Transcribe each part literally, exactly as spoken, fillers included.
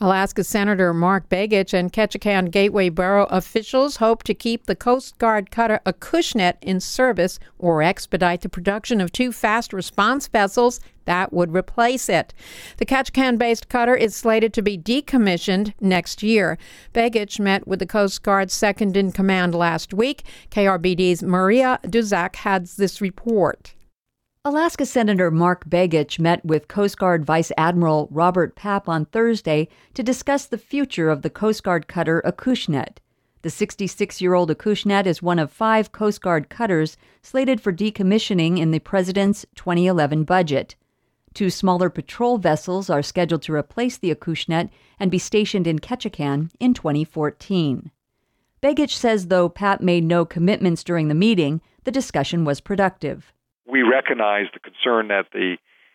Alaska Senator Mark Begich and Ketchikan Gateway Borough officials hope to keep the Coast Guard cutter Acushnet in service or expedite the production of two fast response vessels that would replace it. The Ketchikan-based cutter is slated to be decommissioned next year. Begich met with the Coast Guard's second-in-command last week. K R B D's Maria Duzak has this report. Alaska Senator Mark Begich met with Coast Guard Vice Admiral Robert Papp on Thursday to discuss the future of the Coast Guard cutter Acushnet. The sixty-six-year-old Acushnet is one of five Coast Guard cutters slated for decommissioning in the President's twenty eleven budget. Two smaller patrol vessels are scheduled to replace the Acushnet and be stationed in Ketchikan in twenty fourteen. Begich says though Papp made no commitments during the meeting, the discussion was productive. We recognize the concern that the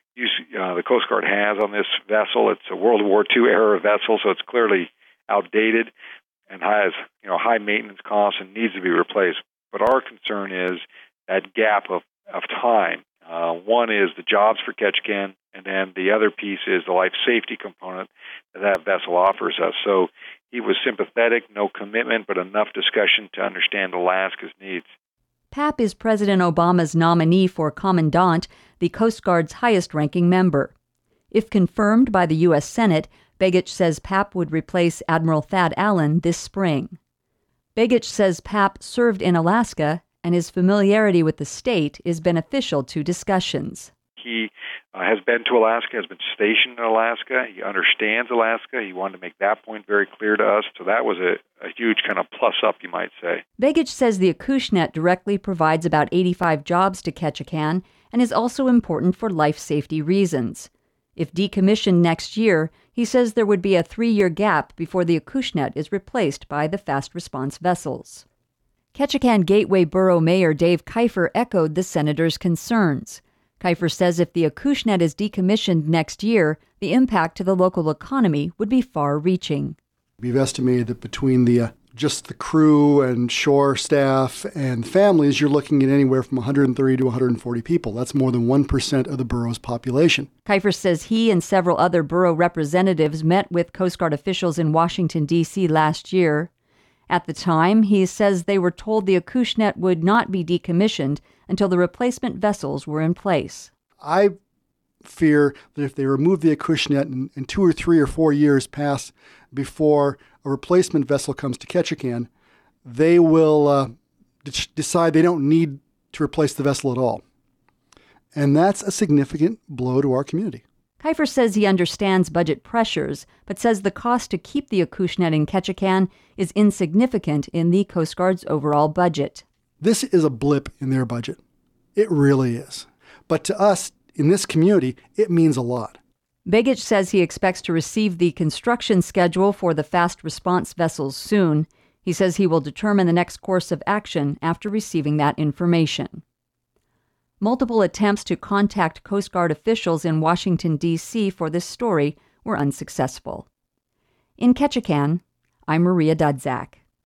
uh, the Coast Guard has on this vessel. It's a World War Two era vessel, so it's clearly outdated and has you know high maintenance costs and needs to be replaced. But our concern is that gap of, of time. Uh, one is the jobs for Ketchikan, and then the other piece is the life safety component that that vessel offers us. So he was sympathetic, no commitment, but enough discussion to understand Alaska's needs. Papp is President Obama's nominee for Commandant, the Coast Guard's highest-ranking member. If confirmed by the U S Senate, Begich says Papp would replace Admiral Thad Allen this spring. Begich says Papp served in Alaska, and his familiarity with the state is beneficial to discussions. He uh, has been to Alaska, has been stationed in Alaska. He understands Alaska. He wanted to make that point very clear to us. So that was a, a huge kind of plus-up, you might say. Begich says the Acushnet directly provides about eighty-five jobs to Ketchikan and is also important for life safety reasons. If decommissioned next year, he says there would be a three-year gap before the Acushnet is replaced by the fast response vessels. Ketchikan Gateway Borough Mayor Dave Kiefer echoed the senator's concerns. Kiefer says if the Acushnet is decommissioned next year, the impact to the local economy would be far-reaching. We've estimated that between the uh, just the crew and shore staff and families, you're looking at anywhere from one hundred thirty to one hundred forty people. That's more than one percent of the borough's population. Kiefer says he and several other borough representatives met with Coast Guard officials in Washington, D C last year. At the time, he says they were told the Acushnet would not be decommissioned until the replacement vessels were in place. I fear that if they remove the Acushnet and, and two or three or four years pass before a replacement vessel comes to Ketchikan, they will uh, d- decide they don't need to replace the vessel at all. And that's a significant blow to our community. Kiefer says he understands budget pressures, but says the cost to keep the Acushnet in Ketchikan is insignificant in the Coast Guard's overall budget. This is a blip in their budget. It really is. But to us, in this community, it means a lot. Begich says he expects to receive the construction schedule for the fast response vessels soon. He says he will determine the next course of action after receiving that information. Multiple attempts to contact Coast Guard officials in Washington, D C for this story were unsuccessful. In Ketchikan, I'm Maria Dudzak.